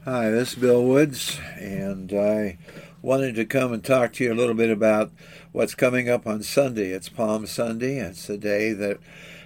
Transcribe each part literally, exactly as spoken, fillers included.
Hi, this is Bill Woods, and I wanted to come and talk to you a little bit about what's coming up on Sunday. It's Palm Sunday. It's the day that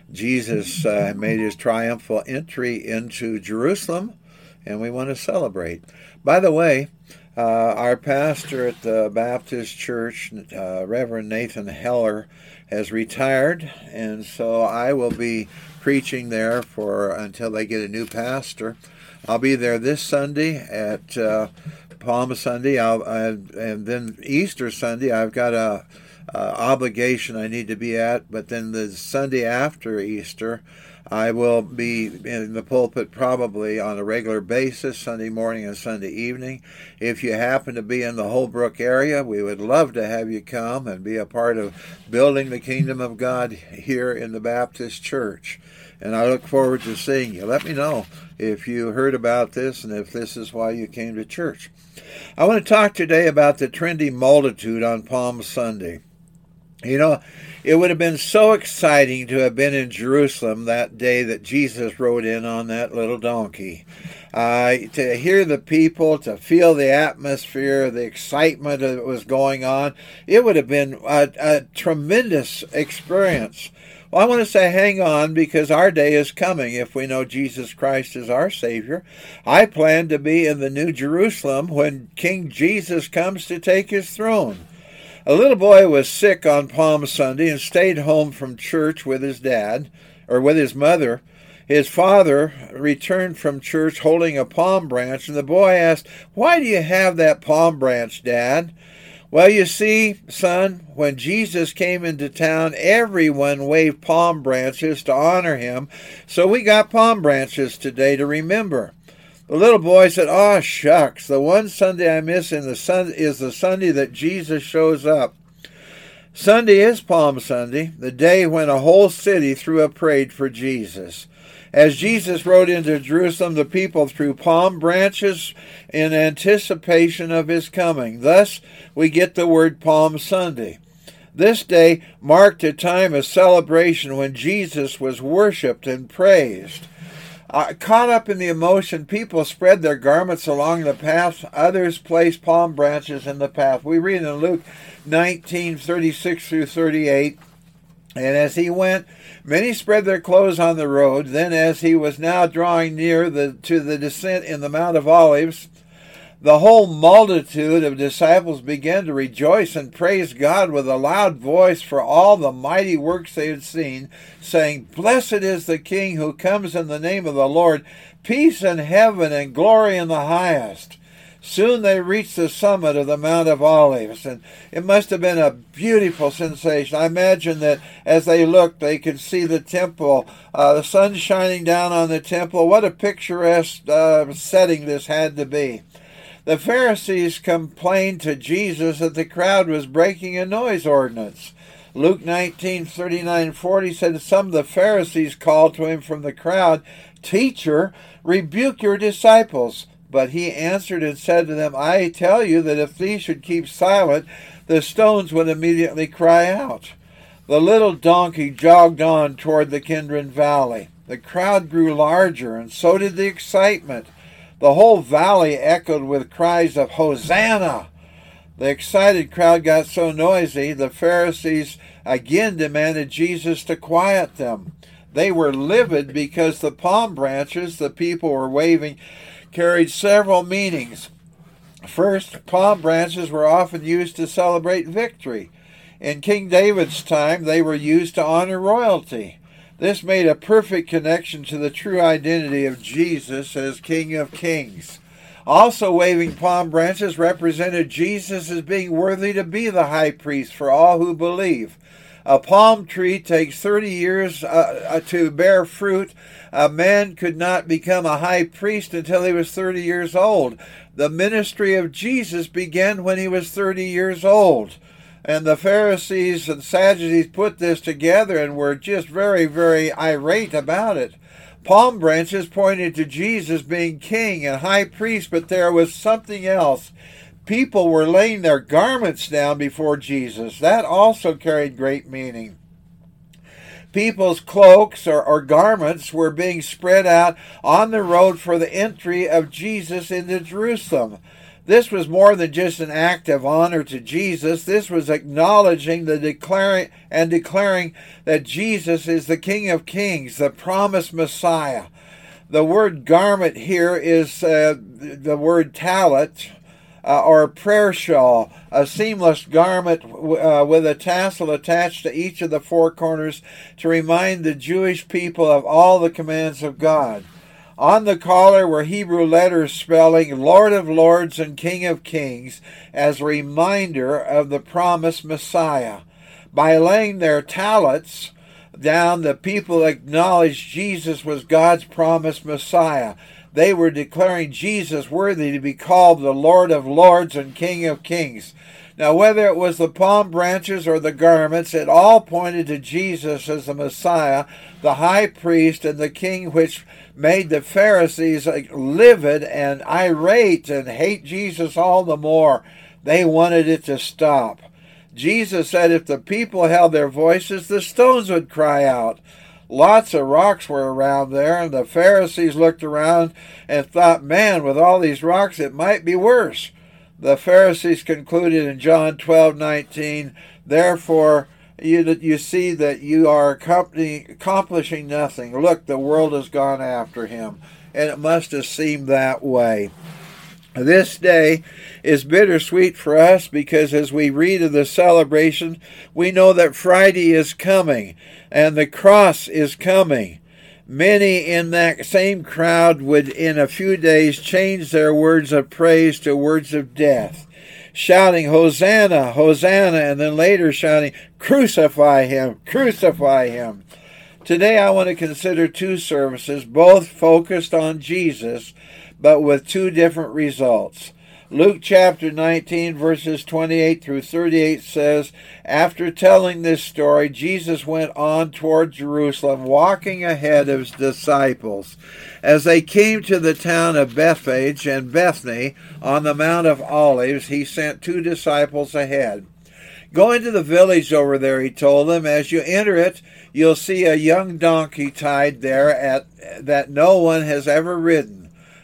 Jesus uh, made his triumphal entry into Jerusalem, and we want to celebrate. By the way, uh, our pastor at the Baptist Church, uh, Reverend Nathan Heller, has retired, and so I will be preaching there for until they get a new pastor. I'll be there this Sunday at uh, Palm Sunday, I'll, I, and then Easter Sunday. I've got a, a obligation I need to be at, but then the Sunday after Easter, I will be in the pulpit probably on a regular basis, Sunday morning and Sunday evening. If you happen to be in the Holbrook area, we would love to have you come and be a part of building the kingdom of God here in the Baptist Church. And I look forward to seeing you. Let me know if you heard about this and if this is why you came to church. I want to talk today about the trendy multitude on Palm Sunday. You know, it would have been so exciting to have been in Jerusalem that day that Jesus rode in on that little donkey. Uh, to hear the people, to feel the atmosphere, the excitement that was going on, it would have been a, a tremendous experience. Well, I want to say hang on, because our day is coming if we know Jesus Christ is our Savior. I plan to be in the New Jerusalem when King Jesus comes to take his throne. A little boy was sick on Palm Sunday and stayed home from church with his dad, or with his mother. His father returned from church holding a palm branch, and the boy asked, "Why do you have that palm branch, Dad?" "Well, you see, son, when Jesus came into town, everyone waved palm branches to honor him, so we got palm branches today to remember." The little boy said, "Oh, shucks, the one Sunday I miss in the sun is the Sunday that Jesus shows up." Sunday is Palm Sunday, the day when a whole city threw a parade for Jesus. As Jesus rode into Jerusalem, the people threw palm branches in anticipation of his coming. Thus, we get the word Palm Sunday. This day marked a time of celebration when Jesus was worshipped and praised. Uh, caught up in the emotion, people spread their garments along the path. Others placed palm branches in the path. We read in Luke nineteen, thirty-six through thirty-eight, "And as he went, many spread their clothes on the road. Then as he was now drawing near the, to the descent in the Mount of Olives, the whole multitude of disciples began to rejoice and praise God with a loud voice for all the mighty works they had seen, saying, 'Blessed is the King who comes in the name of the Lord, peace in heaven and glory in the highest.' Soon they reached the summit of the Mount of Olives, and it must have been a beautiful sensation. I imagine that as they looked, they could see the temple, uh, the sun shining down on the temple. What a picturesque uh, setting this had to be. The Pharisees complained to Jesus that the crowd was breaking a noise ordinance. Luke nineteen, thirty-nine, forty said some of the Pharisees called to him from the crowd, "Teacher, rebuke your disciples." But he answered and said to them, "I tell you that if these should keep silent, the stones would immediately cry out." The little donkey jogged on toward the Kidron Valley. The crowd grew larger, and so did the excitement. The whole valley echoed with cries of "Hosanna!" The excited crowd got so noisy, the Pharisees again demanded Jesus to quiet them. They were livid because the palm branches the people were waving carried several meanings. First, palm branches were often used to celebrate victory. In King David's time, they were used to honor royalty. This made a perfect connection to the true identity of Jesus as King of Kings. Also, waving palm branches represented Jesus as being worthy to be the high priest for all who believe. A palm tree takes thirty years uh, to bear fruit. A man could not become a high priest until he was thirty years old. The ministry of Jesus began when he was thirty years old. And the Pharisees and Sadducees put this together and were just very, very irate about it. Palm branches pointed to Jesus being king and high priest, but there was something else. People were laying their garments down before Jesus. That also carried great meaning. People's cloaks or, or garments were being spread out on the road for the entry of Jesus into Jerusalem. This was more than just an act of honor to Jesus. This was acknowledging the declaring and declaring that Jesus is the King of Kings, the promised Messiah. The word garment here is uh, the word talit, uh, or prayer shawl, a seamless garment uh, with a tassel attached to each of the four corners to remind the Jewish people of all the commands of God. On the collar were Hebrew letters spelling Lord of Lords and King of Kings as a reminder of the promised Messiah. By laying their talents down, the people acknowledged Jesus was God's promised Messiah. They were declaring Jesus worthy to be called the Lord of Lords and King of Kings. Now, whether it was the palm branches or the garments, it all pointed to Jesus as the Messiah, the high priest, and the king, which made the Pharisees livid and irate and hate Jesus all the more. They wanted it to stop. Jesus said if the people held their voices, the stones would cry out. Lots of rocks were around there, and the Pharisees looked around and thought, man, with all these rocks, it might be worse. The Pharisees concluded in John twelve nineteen, therefore you, you see that you are accomplishing nothing. Look, the world has gone after him. And it must have seemed that way. This day is bittersweet for us because as we read of the celebration, we know that Friday is coming and the cross is coming. Many in that same crowd would in a few days change their words of praise to words of death, shouting, Hosanna, Hosanna, and then later shouting, crucify him, crucify him. Today I want to consider two services, both focused on Jesus, but with two different results. Luke chapter nineteen, verses twenty-eight through thirty-eight says, after telling this story, Jesus went on toward Jerusalem, walking ahead of his disciples. As they came to the town of Bethphage and Bethany on the Mount of Olives, he sent two disciples ahead. Go into the village over there, he told them. As you enter it, you'll see a young donkey tied there at that no one has ever ridden.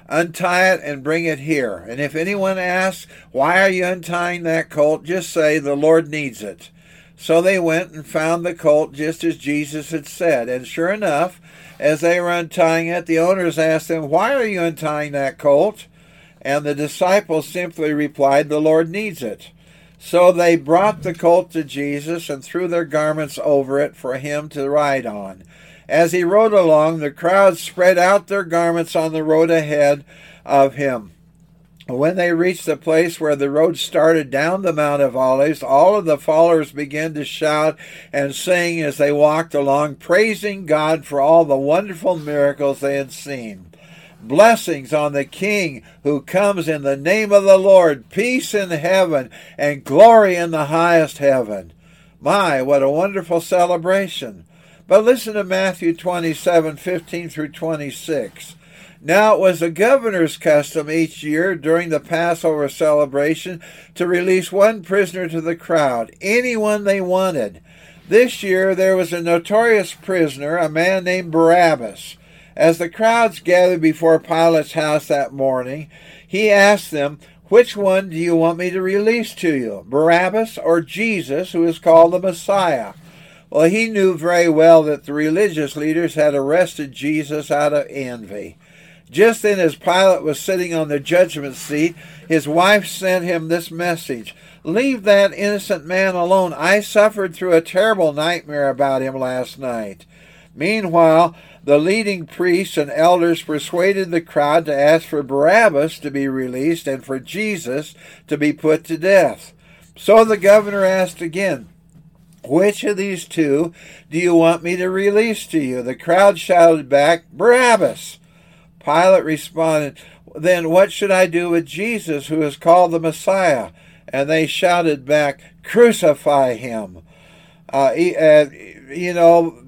Untie it and bring it here. And if anyone asks, why are you untying that colt? Just say, the Lord needs it. So they went and found the colt just as Jesus had said. And sure enough, as they were untying it, the owners asked them, why are you untying that colt? And the disciples simply replied, the Lord needs it. So they brought the colt to Jesus and threw their garments over it for him to ride on. As he rode along, the crowd spread out their garments on the road ahead of him. When they reached the place where the road started down the Mount of Olives, all of the followers began to shout and sing as they walked along, praising God for all the wonderful miracles they had seen. Blessings on the King who comes in the name of the Lord, peace in heaven and glory in the highest heaven. My, what a wonderful celebration. But listen to Matthew twenty-seven, fifteen through twenty-six. Now it was the governor's custom each year during the Passover celebration to release one prisoner to the crowd, anyone they wanted. This year there was a notorious prisoner, a man named Barabbas. As the crowds gathered before Pilate's house that morning, he asked them, which one do you want me to release to you, Barabbas or Jesus, who is called the Messiah? Well, he knew very well that the religious leaders had arrested Jesus out of envy. Just then, as Pilate was sitting on the judgment seat, his wife sent him this message, leave that innocent man alone. I suffered through a terrible nightmare about him last night. Meanwhile, the leading priests and elders persuaded the crowd to ask for Barabbas to be released and for Jesus to be put to death. So the governor asked again, which of these two do you want me to release to you? The crowd shouted back, Barabbas. Pilate responded, then what should I do with Jesus, who is called the Messiah? And they shouted back, crucify him. Uh, uh, you know,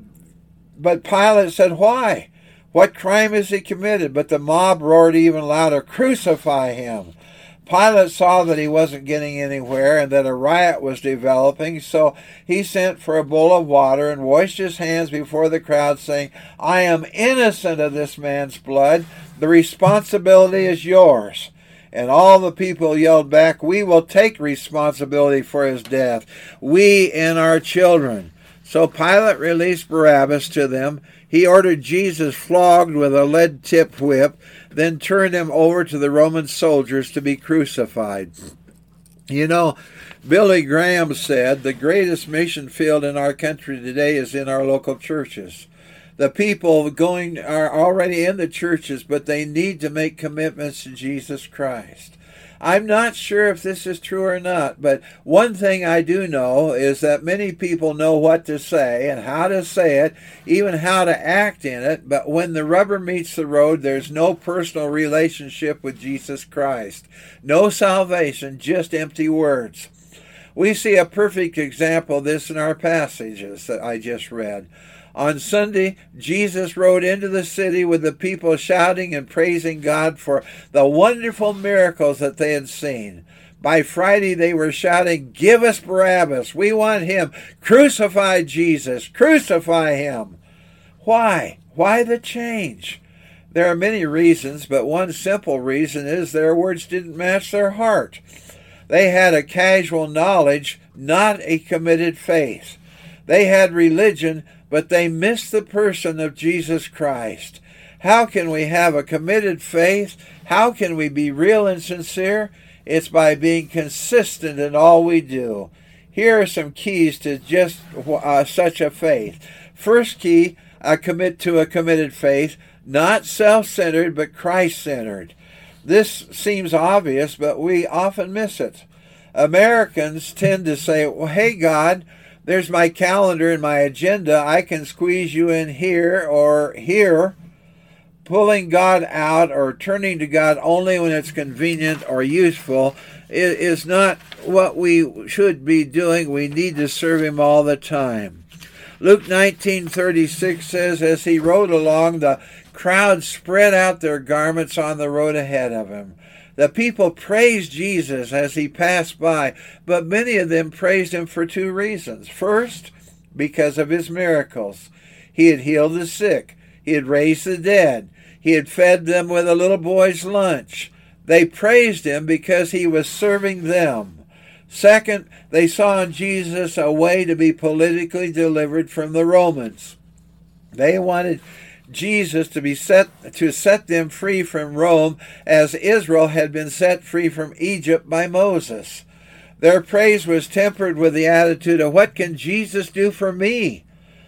but Pilate said, why? What crime has he committed? But the mob roared even louder, crucify him. Pilate saw that he wasn't getting anywhere and that a riot was developing, so he sent for a bowl of water and washed his hands before the crowd, saying, "I am innocent of this man's blood. The responsibility is yours." And all the people yelled back, "We will take responsibility for his death, we and our children." So Pilate released Barabbas to them. He ordered Jesus flogged with a lead-tipped whip, then turned him over to the Roman soldiers to be crucified. You know, Billy Graham said, the greatest mission field in our country today is in our local churches. The people going are already in the churches, but they need to make commitments to Jesus Christ. I'm not sure if this is true or not, but one thing I do know is that many people know what to say and how to say it, even how to act in it, but when the rubber meets the road, there's no personal relationship with Jesus Christ. No salvation, just empty words. We see a perfect example of this in our passages that I just read. On Sunday, Jesus rode into the city with the people shouting and praising God for the wonderful miracles that they had seen. By Friday, they were shouting, "Give us Barabbas. We want him. Crucify Jesus. Crucify him." Why? Why the change? There are many reasons, but one simple reason is their words didn't match their heart. They had a casual knowledge, not a committed faith. They had religion, but they missed the person of Jesus Christ. How can we have a committed faith? How can we be real and sincere? It's by being consistent in all we do. Here are some keys to just uh, such a faith. First key, uh, commit to a committed faith, not self-centered, but Christ-centered. This seems obvious, but we often miss it. Americans tend to say, well, hey, God, there's my calendar and my agenda. I can squeeze you in here or here. Pulling God out or turning to God only when it's convenient or useful is not what we should be doing. We need to serve him all the time. Luke nineteen thirty-six says, as he rode along, the crowd spread out their garments on the road ahead of him. The people praised Jesus as he passed by, but many of them praised him for two reasons. First, because of his miracles. He had healed the sick. He had raised the dead. He had fed them with a little boy's lunch. They praised him because he was serving them. Second, they saw in Jesus a way to be politically delivered from the Romans. They wanted Jesus to be set to set them free from Rome, as Israel had been set free from Egypt by Moses. Their praise was tempered with the attitude of, what can Jesus do for me?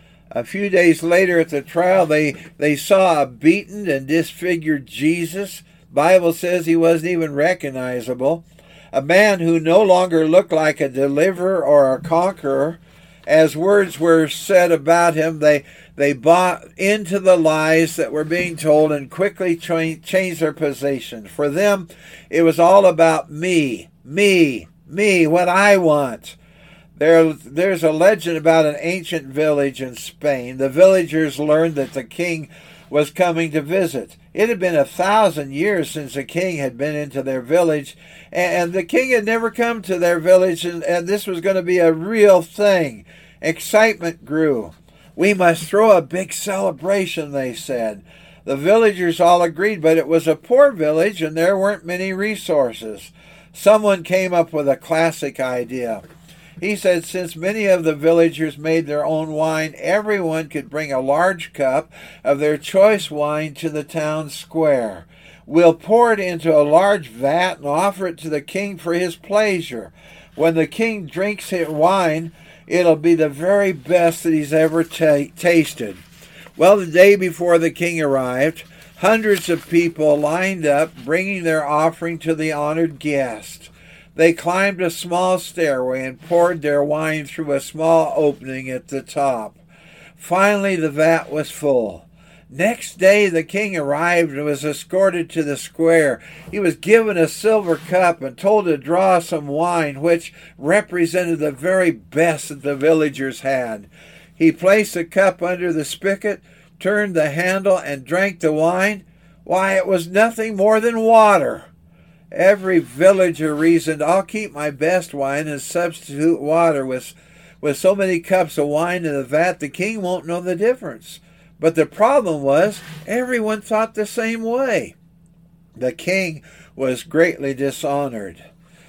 A few days later at the trial, they, they saw a beaten and disfigured Jesus. Bible says he wasn't even recognizable. A man who no longer looked like a deliverer or a conqueror. As words were said about him, they they bought into the lies that were being told and quickly tra- changed their position. For them, it was all about me, me, me, what I want. There, there's a legend about an ancient village in Spain. The villagers learned that the king was coming to visit. It had been a thousand years since the king had been into their village, and the king had never come to their village, and, and this was going to be a real thing. Excitement grew. We must throw a big celebration, they said. The villagers all agreed, but it was a poor village, and there weren't many resources. Someone came up with a classic idea. He said since many of the villagers made their own wine, everyone could bring a large cup of their choice wine to the town square. We'll pour it into a large vat and offer it to the king for his pleasure. When the king drinks his wine, it'll be the very best that he's ever t- tasted. Well, the day before the king arrived, hundreds of people lined up, bringing their offering to the honored guest. They climbed a small stairway and poured their wine through a small opening at the top. Finally, the vat was full. Next day, the king arrived and was escorted to the square. He was given a silver cup and told to draw some wine, which represented the very best that the villagers had. He placed the cup under the spigot, turned the handle, and drank the wine. Why, it was nothing more than water. Every villager reasoned, I'll keep my best wine and substitute water. With, with so many cups of wine in the vat, the king won't know the difference. But the problem was, everyone thought the same way. The king was greatly dishonored.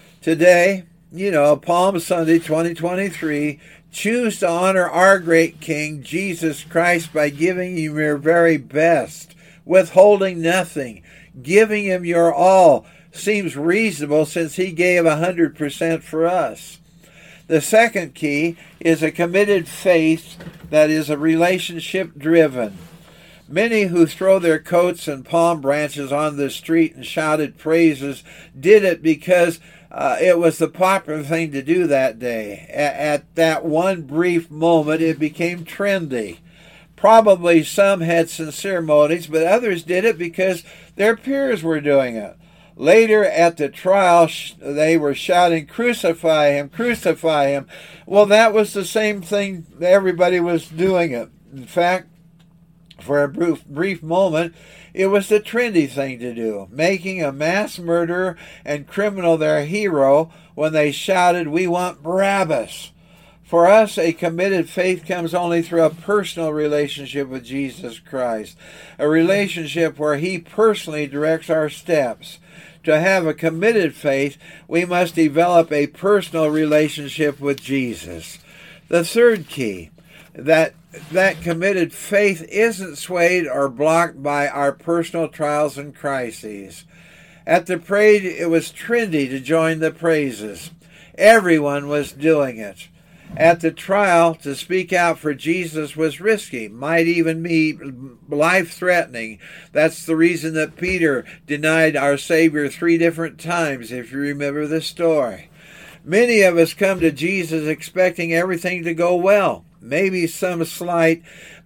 Today, you know, Palm Sunday twenty twenty-three, choose to honor our great King, Jesus Christ, by giving Him your very best, withholding nothing. Giving Him your all seems reasonable since He gave one hundred percent for us. The second key is a committed faith that is a relationship driven. Many who throw their coats and palm branches on the street and shouted praises did it because uh, it was the popular thing to do that day. At, at that one brief moment, it became trendy. Probably some had sincere motives, but others did it because their peers were doing it. Later at the trial, they were shouting, "Crucify him, crucify him." Well, that was the same thing. Everybody was doing it. In fact, for a brief, brief moment, it was the trendy thing to do, making a mass murderer and criminal their hero when they shouted, "We want Barabbas." For us, a committed faith comes only through a personal relationship with Jesus Christ, a relationship where He personally directs our steps. To have a committed faith, we must develop a personal relationship with Jesus. The third key, that that committed faith isn't swayed or blocked by our personal trials and crises. At the parade, it was trendy to join the praises. Everyone was doing it. At the trial, to speak out for Jesus was risky, might even be life-threatening. That's the reason that Peter denied our Savior three different times, if you remember the story. Many of us come to Jesus expecting everything to go well. Maybe some slight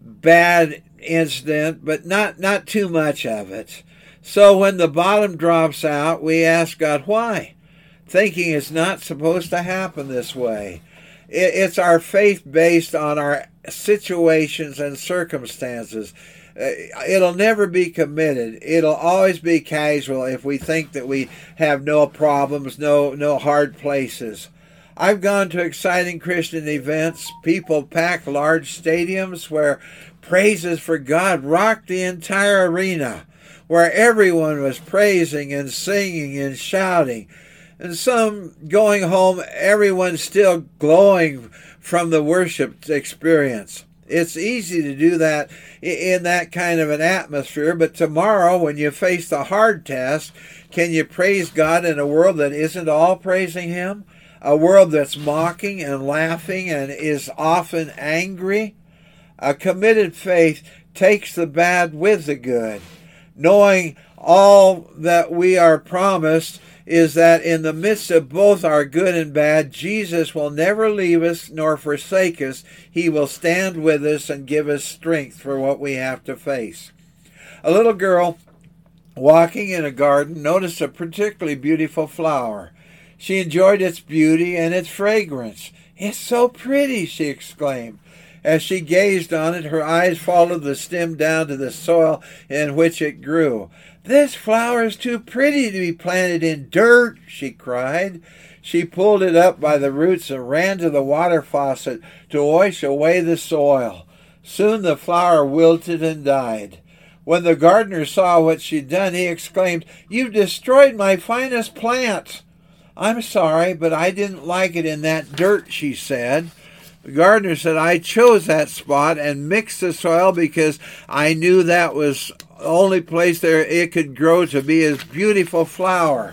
bad incident, but not, not too much of it. So when the bottom drops out, we ask God why, thinking it's not supposed to happen this way. It's our faith based on our situations and circumstances. It'll never be committed. It'll always be casual if we think that we have no problems, no no hard places. I've gone to exciting Christian events. People pack large stadiums where praises for God rocked the entire arena, where everyone was praising and singing and shouting. And some going home, everyone's still glowing from the worship experience. It's easy to do that in that kind of an atmosphere, but tomorrow when you face the hard task, can you praise God in a world that isn't all praising Him? A world that's mocking and laughing and is often angry? A committed faith takes the bad with the good, knowing all that we are promised is that in the midst of both our good and bad, Jesus will never leave us nor forsake us. He will stand with us and give us strength for what we have to face. A little girl walking in a garden noticed a particularly beautiful flower. She enjoyed its beauty and its fragrance. "It's so pretty," she exclaimed. As she gazed on it, her eyes followed the stem down to the soil in which it grew. "This flower is too pretty to be planted in dirt," she cried. She pulled it up by the roots and ran to the water faucet to wash away the soil. Soon the flower wilted and died. When the gardener saw what she'd done, he exclaimed, "You've destroyed my finest plant." "I'm sorry, but I didn't like it in that dirt," she said. The gardener said, "I chose that spot and mixed the soil because I knew that was the only place there it could grow to be a beautiful flower."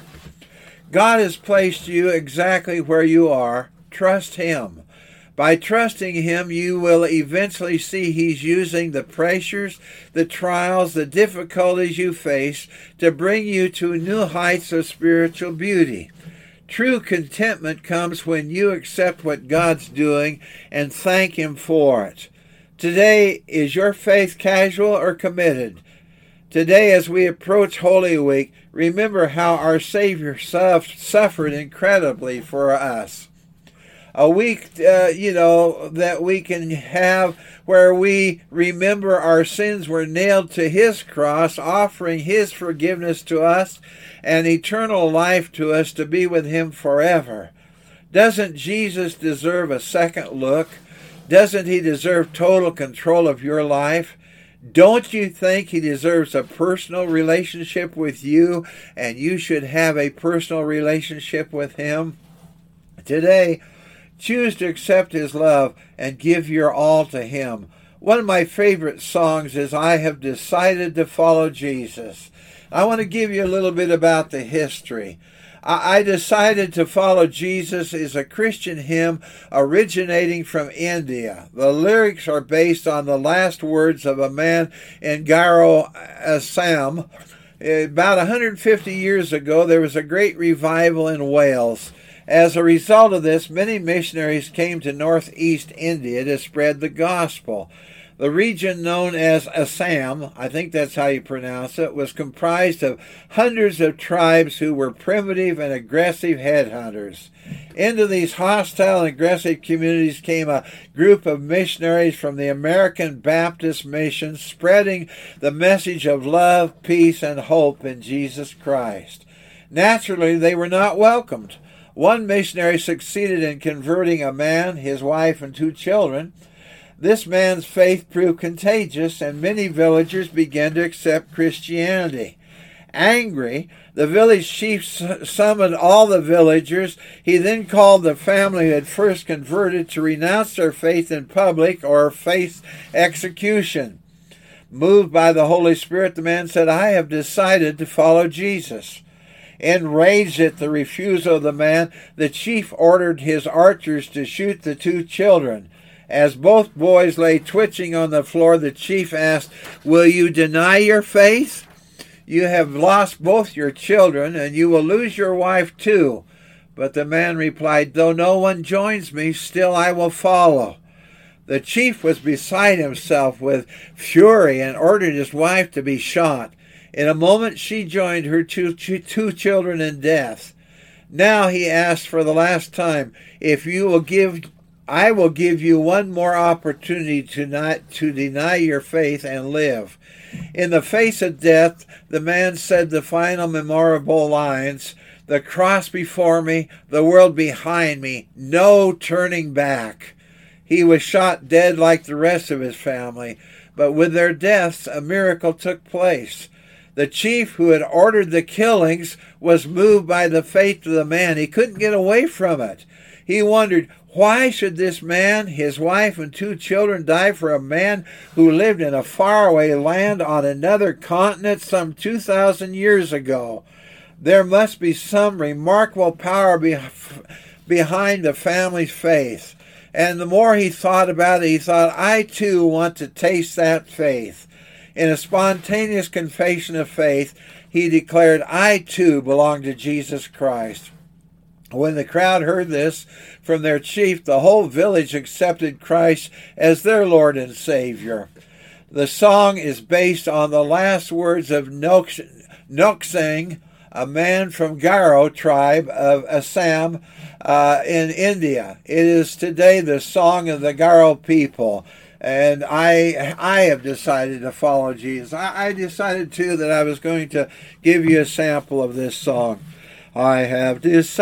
God has placed you exactly where you are. Trust Him. By trusting Him, you will eventually see He's using the pressures, the trials, the difficulties you face to bring you to new heights of spiritual beauty. True contentment comes when you accept what God's doing and thank Him for it. Today, is your faith casual or committed? Today, as we approach Holy Week, remember how our Savior suffered incredibly for us. A week, uh, you know, that we can have where we remember our sins were nailed to his cross, offering his forgiveness to us and eternal life to us to be with him forever. Doesn't Jesus deserve a second look? Doesn't he deserve total control of your life? Don't you think he deserves a personal relationship with you, and you should have a personal relationship with him? Today, choose to accept his love and give your all to him. One of my favorite songs is I Have Decided to Follow Jesus. I want to give you a little bit about the history. I Decided to Follow Jesus is a Christian hymn originating from India. The lyrics are based on the last words of a man in Garo, Assam. About one hundred fifty years ago, there was a great revival in Wales. As a result of this, many missionaries came to northeast India to spread the gospel. The region known as Assam, I think that's how you pronounce it, was comprised of hundreds of tribes who were primitive and aggressive headhunters. Into these hostile and aggressive communities came a group of missionaries from the American Baptist Mission, spreading the message of love, peace, and hope in Jesus Christ. Naturally, they were not welcomed. One missionary succeeded in converting a man, his wife, and two children. This man's faith proved contagious, and many villagers began to accept Christianity. Angry, the village chief summoned all the villagers. He then called the family who had first converted to renounce their faith in public or face execution. Moved by the Holy Spirit, the man said, "I have decided to follow Jesus." Enraged at the refusal of the man, the chief ordered his archers to shoot the two children. As both boys lay twitching on the floor, the chief asked, "Will you deny your faith? You have lost both your children, and you will lose your wife too." But the man replied, "Though no one joins me, still I will follow." The chief was beside himself with fury and ordered his wife to be shot. In a moment she joined her two, two children in death. Now he asked for the last time, "If you will give I will give you one more opportunity to not to deny your faith and live." In the face of death, the man said the final memorable lines, "The cross before me, the world behind me, no turning back." He was shot dead like the rest of his family, but with their deaths, a miracle took place. The chief who had ordered the killings was moved by the faith of the man. He couldn't get away from it. He wondered, why should this man, his wife, and two children die for a man who lived in a faraway land on another continent some two thousand years ago? There must be some remarkable power be- behind the family's faith. And the more he thought about it, he thought, I too want to taste that faith. In a spontaneous confession of faith, he declared, I too belong to Jesus Christ. When the crowd heard this from their chief, the whole village accepted Christ as their Lord and Savior. The song is based on the last words of Nokseng, a man from Garo tribe of Assam uh, in India. It is today the song of the Garo people. And I I have decided to follow Jesus. I, I decided, too, that I was going to give you a sample of this song. I have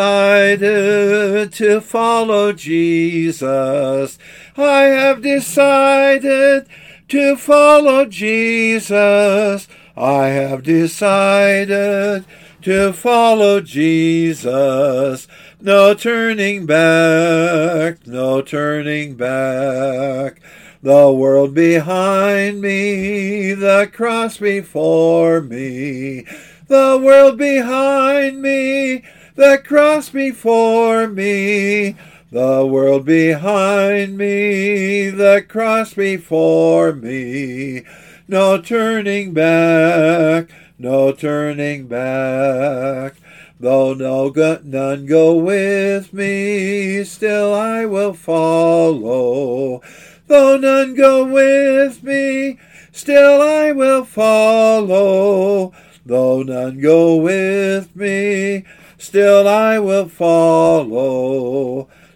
decided to follow Jesus. I have decided to follow Jesus. I have decided to follow Jesus. No turning back, no turning back. The world behind me, the cross before me. The world behind me, the cross before me. The world behind me, the cross before me. No turning back, no turning back. Though no go, none go with me, still I will follow. Though none go with me, still I will follow. Though none go with me, still I will follow.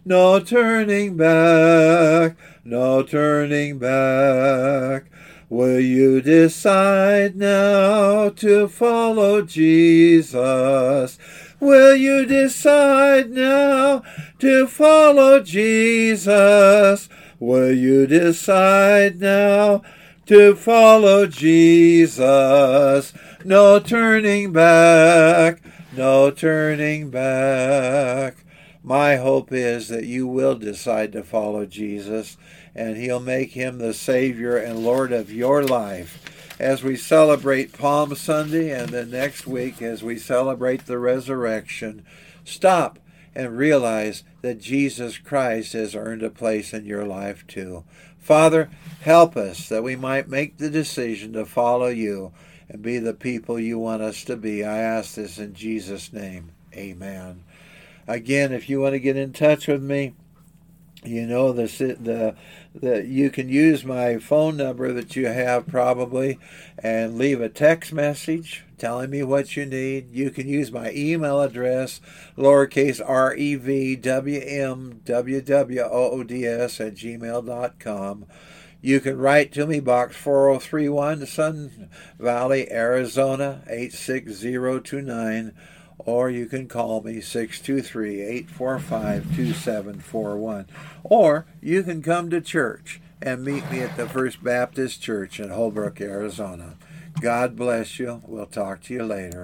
no turning back, no turning back. Will you decide now to follow Jesus? Will you decide now to follow Jesus? Will you decide now to follow Jesus? No turning back, no turning back. My hope is that you will decide to follow Jesus, and he'll make him the Savior and Lord of your life. As we celebrate Palm Sunday and then next week as we celebrate the resurrection, stop and realize that Jesus Christ has earned a place in your life too. Father, help us that we might make the decision to follow you and be the people you want us to be. I ask this in Jesus' name. Amen. Again, if you want to get in touch with me, you know the the the you can use my phone number that you have probably and leave a text message telling me what you need. You can use my email address, lowercase r e v w m w w o o d s at gmail dot com. You can write to me, Box four oh three one, Sun Valley, Arizona, eight six zero two nine. Or you can call me, six two three, eight four five, two seven four one. Or you can come to church and meet me at the First Baptist Church in Holbrook, Arizona. God bless you. We'll talk to you later.